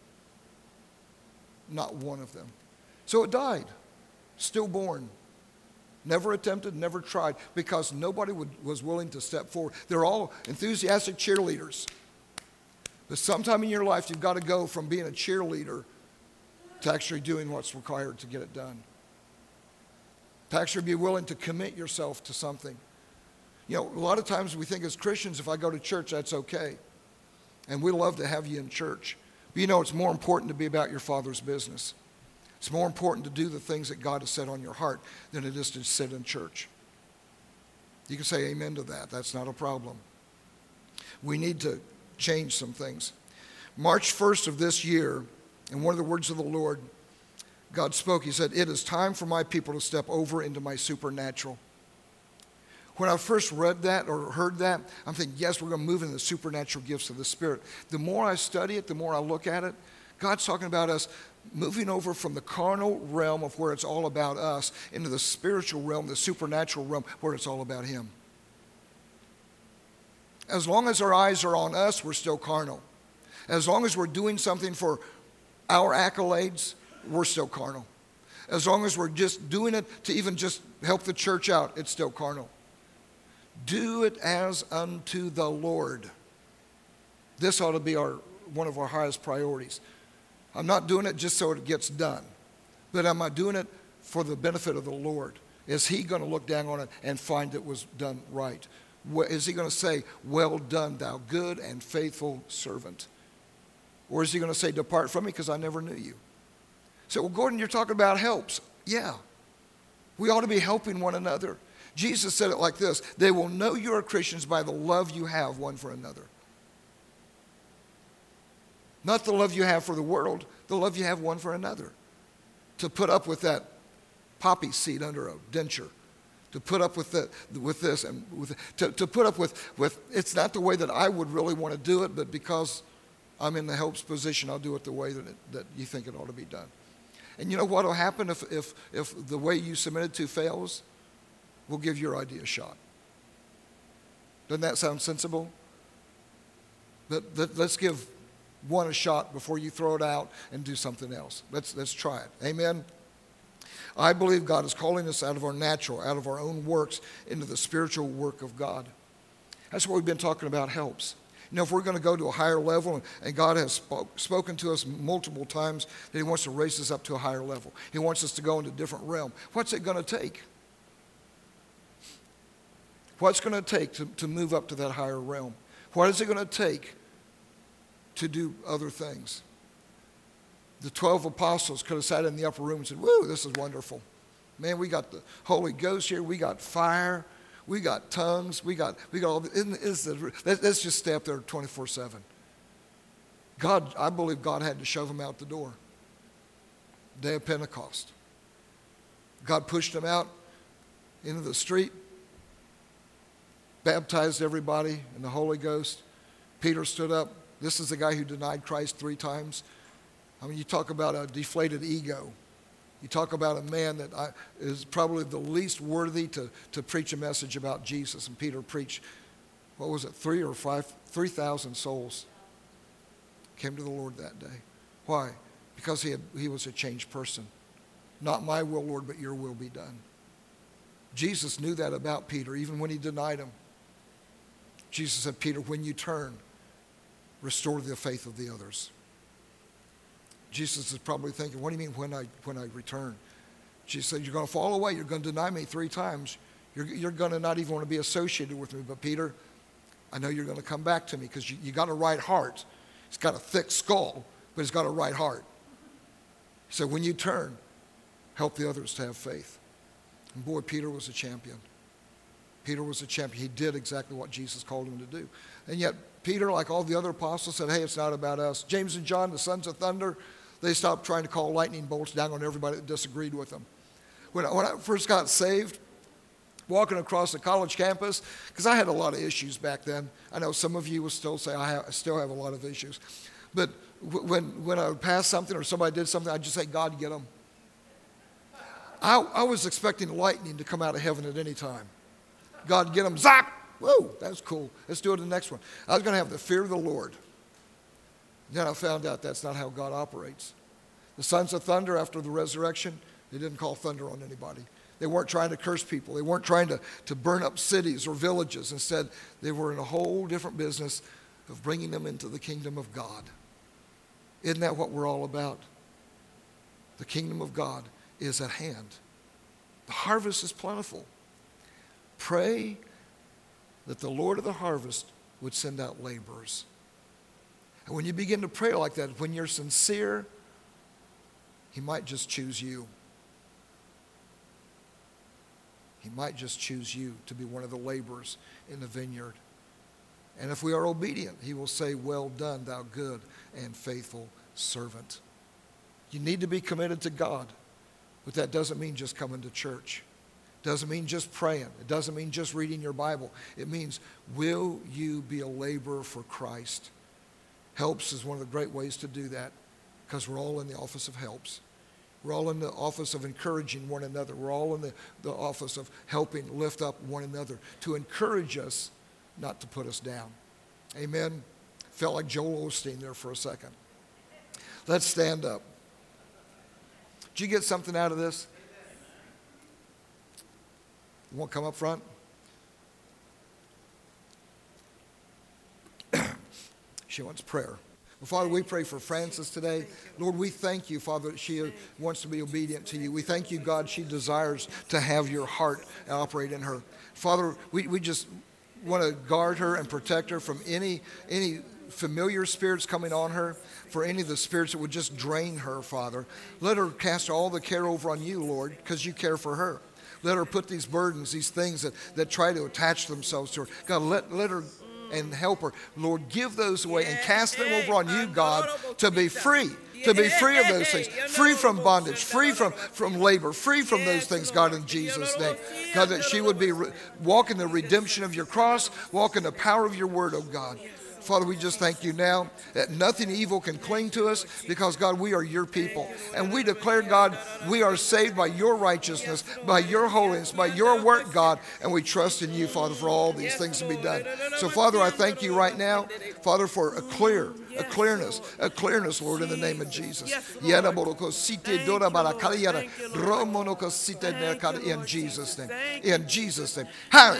Not one of them. So it died. Stillborn. Never attempted, never tried, because nobody would, was willing to step forward. They're all enthusiastic cheerleaders. But sometime in your life, you've got to go from being a cheerleader to actually doing what's required to get it done. To actually be willing to commit yourself to something. You know, a lot of times we think as Christians, if I go to church, that's okay. And we love to have you in church. But you know, it's more important to be about your Father's business. It's more important to do the things that God has set on your heart than it is to sit in church. You can say amen to that. That's not a problem. We need to change some things. March first of this year, in one of the words of the Lord, God spoke. He said, it is time for my people to step over into my supernatural. When I first read that or heard that, I'm thinking, yes, we're going to move into the supernatural gifts of the Spirit. The more I study it, the more I look at it, God's talking about us moving over from the carnal realm of where it's all about us into the spiritual realm, the supernatural realm, where it's all about Him. As long as our eyes are on us, we're still carnal. As long as we're doing something for our accolades, we're still carnal. As long as we're just doing it to even just help the church out, it's still carnal. Do it as unto the Lord. This ought to be our one of our highest priorities. I'm not doing it just so it gets done, but am I doing it for the benefit of the Lord? Is He going to look down on it and find it was done right? Is He going to say, well done, thou good and faithful servant? Or is He going to say, depart from me because I never knew you? So, well, Gordon, you're talking about helps. Yeah. We ought to be helping one another. Jesus said it like this, they will know you are Christians by the love you have one for another. Not the love you have for the world, the love you have one for another. To put up with that poppy seed under a denture. To put up with the, with this and with to, to put up with, with, it's not the way that I would really want to do it, but because I'm in the helps position, I'll do it the way that, it, that you think it ought to be done. And you know what will happen if, if, if the way you submitted to fails? We'll give your idea a shot. Doesn't that sound sensible? Let, let, let's give one a shot before you throw it out and do something else. Let's, let's try it. Amen? I believe God is calling us out of our natural, out of our own works, into the spiritual work of God. That's what we've been talking about helps. You know, if we're going to go to a higher level, and, and God has spoke, spoken to us multiple times that He wants to raise us up to a higher level. He wants us to go into a different realm. What's it going to take? What's going to take to, to move up to that higher realm? What is it going to take to do other things? The twelve apostles could have sat in the upper room and said, woo, this is wonderful. Man, we got the Holy Ghost here. We got fire. We got tongues. We got, we got all the, isn't, isn't the, let's just stay up there twenty-four seven. God, I believe God had to shove them out the door. Day of Pentecost. God pushed them out into the street, baptized everybody in the Holy Ghost. Peter stood up. This is the guy who denied Christ three times. I mean, you talk about a deflated ego. You talk about a man that I, is probably the least worthy to, to preach a message about Jesus. And Peter preached, what was it, three or five, three thousand souls came to the Lord that day. Why? Because he, had, he was a changed person. Not my will, Lord, but your will be done. Jesus knew that about Peter, even when he denied him. Jesus said, Peter, when you turn, restore the faith of the others. Jesus is probably thinking, what do you mean when I when I return? Jesus said, you're going to fall away. You're going to deny me three times. You're, you're going to not even want to be associated with me. But Peter, I know you're going to come back to me because you, you got a right heart. He's got a thick skull, but he's got a right heart. He said, when you turn, help the others to have faith. And boy, Peter was a champion. Peter was a champion. He did exactly what Jesus called him to do. And yet, Peter, like all the other apostles, said, hey, it's not about us. James and John, the sons of thunder, they stopped trying to call lightning bolts down on everybody that disagreed with them. When I, when I first got saved, walking across the college campus, because I had a lot of issues back then. I know some of you will still say I, have, I still have a lot of issues. But w- when, when I would pass something or somebody did something, I'd just say, God, get them. I, I was expecting lightning to come out of heaven at any time. God, get them. Zap! Whoa, that's cool. Let's do it the next one. I was going to have the fear of the Lord. Then I found out that's not how God operates. The sons of thunder, after the resurrection, they didn't call thunder on anybody. They weren't trying to curse people. They weren't trying to, to burn up cities or villages. Instead, they were in a whole different business of bringing them into the kingdom of God. Isn't that what we're all about? The kingdom of God is at hand. The harvest is plentiful. Pray that the Lord of the harvest would send out laborers. And when you begin to pray like that, when you're sincere, he might just choose you. He might just choose you to be one of the laborers in the vineyard. And if we are obedient, he will say, well done, thou good and faithful servant. You need to be committed to God, but that doesn't mean just coming to church. It doesn't mean just praying. It doesn't mean just reading your Bible. It means, will you be a laborer for Christ? Helps is one of the great ways to do that, because we're all in the office of helps. We're all in the office of encouraging one another. We're all in the, the office of helping lift up one another, to encourage us, not to put us down. Amen. Felt like Joel Osteen there for a second. Let's stand up. Did you get something out of this? You want to come up front? She wants prayer. Well, Father, we pray for Frances today. Lord, we thank you, Father, that she wants to be obedient to you. We thank you, God, she desires to have your heart operate in her. Father, we, we just want to guard her and protect her from any any familiar spirits coming on her, for any of the spirits that would just drain her, Father. Let her cast all the care over on you, Lord, because you care for her. Let her put these burdens, these things that, that try to attach themselves to her. God, let, let her and help her. Lord, give those away and cast them over on you, God, to be free. To be free of those things, free from bondage, free from, from labor, free from those things, God, in Jesus' name. God, that she would be re- walk in the redemption of your cross, walk in the power of your word, oh God. Father, we just thank you now that nothing evil can cling to us, because, God, we are your people. And we declare, God, we are saved by your righteousness, by your holiness, by your work, God, and we trust in you, Father, for all these things to be done. So, Father, I thank you right now, Father, for a clear, a clearness, a clearness, Lord, in the name of Jesus. In Jesus' name. In Jesus' name.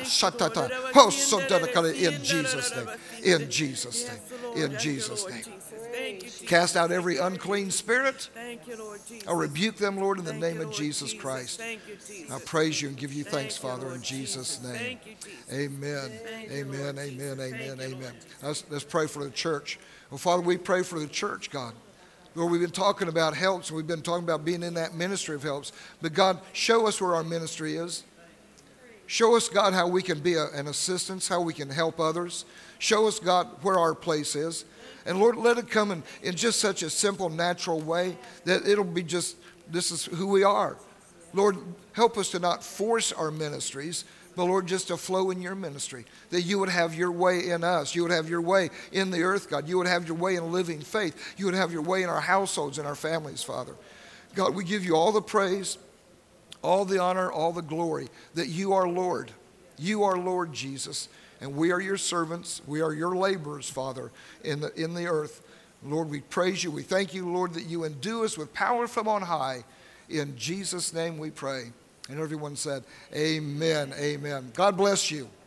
In Jesus' name. In Jesus' name. In Jesus' name. Cast out every unclean spirit. I rebuke them, Lord, in the name of Jesus Christ. I praise you and give you thanks, Father, in Jesus' name. Amen. Amen. Amen. Amen. Amen. Let's, let's pray for the church. Well, Father, we pray for the church, God. Lord, we've been talking about helps, and we've been talking about being in that ministry of helps. But God, show us where our ministry is. Show us, God, how we can be a, an assistance, how we can help others. Show us, God, where our place is. And Lord, let it come in, in just such a simple, natural way that it'll be just, this is who we are. Lord, help us to not force our ministries, but Lord, just to flow in your ministry. That you would have your way in us. You would have your way in the earth, God. You would have your way in living faith. You would have your way in our households and our families, Father. God, we give you all the praise, all the honor, all the glory, that you are Lord. You are Lord Jesus, and we are your servants. We are your laborers, Father, in the, in the earth. Lord, we praise you. We thank you, Lord, that you endue us with power from on high. In Jesus' name we pray. And everyone said, amen, amen. God bless you.